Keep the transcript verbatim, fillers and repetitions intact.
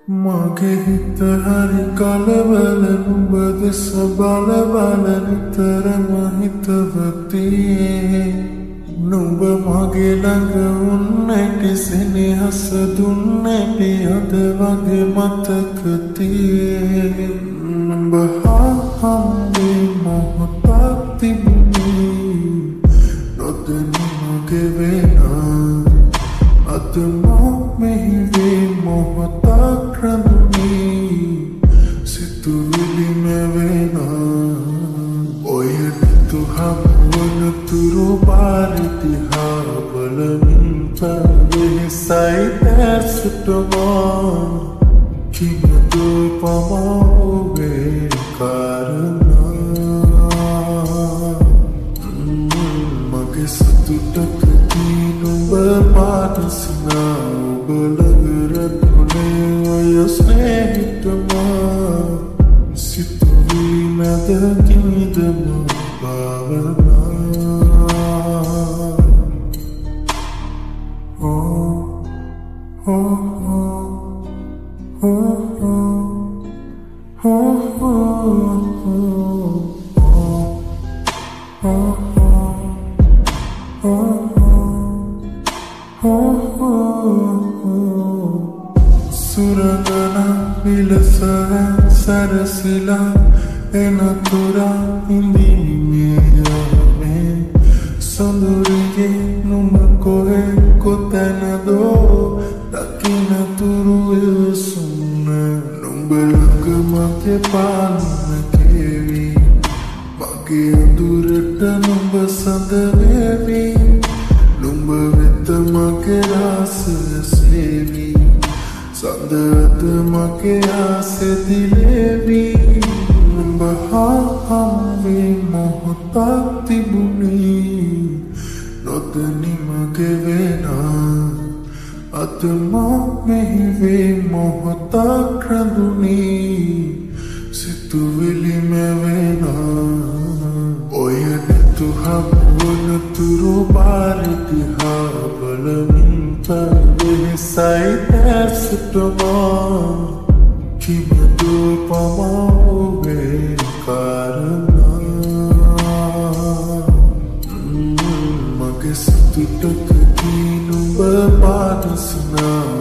මගේ හිත හරි කලබල නුඹ දෙස බල බල නිතරම හිතවති නුඹ මගේ ළඟ උන්නැටි සෙනෙහස දුන්නැටි අද වගේ මතකති නුඹ හා හම්බේ මොහොතක් තිබුණේ නොදැනි මගේ වෙනා අද මෝ මෙහි වේ මොහොතක් රඳුනී සිතුවිලි මෙවෙනා ඔය නිතු හමුවන තුරු පාරිතිහා බලමින් පැවෙහිසයි ඇසුටමා කිමදු පමාවේ කාරණා මගේ සතුටකදී නුඹ පාටසිනා ඔබ ළඟරතුනේ ඔය ස්නේහිතමා සිතුවිලි මැද කිමිදම භාවනා oh oh oh oh oh oh oh සුරගන විලසර සරසිලා එනතුරා ඉඳීමේ සොඳුරිගේ නුඹ කොහෙ කොතැනදෝ දකිනතුරු එවසුන්න නුඹ ළඟ මගේ පාලන කෙවි මගේ අඳුරට නුඹ සඳ වේවි නුඹ වෙත මගේ ආසය සේවි සඳද මගේ ආසෙ දිලේවි නුඹ හා හම්බේ මොහොතක් තිබුණේ නොදැනි මගේ වෙනා අද මා මෙහි වේ මොහොතක් රඳුනී සිතුවිලි මෙවෙනා ඔය නිතු හමුවන තුරු පාරිතිහා බලමින් පැවෙහිසයි ඇසුටමා කිමදු පමාවේ කාරණා මගේ සතුටකදී නුඹ පාටසිනා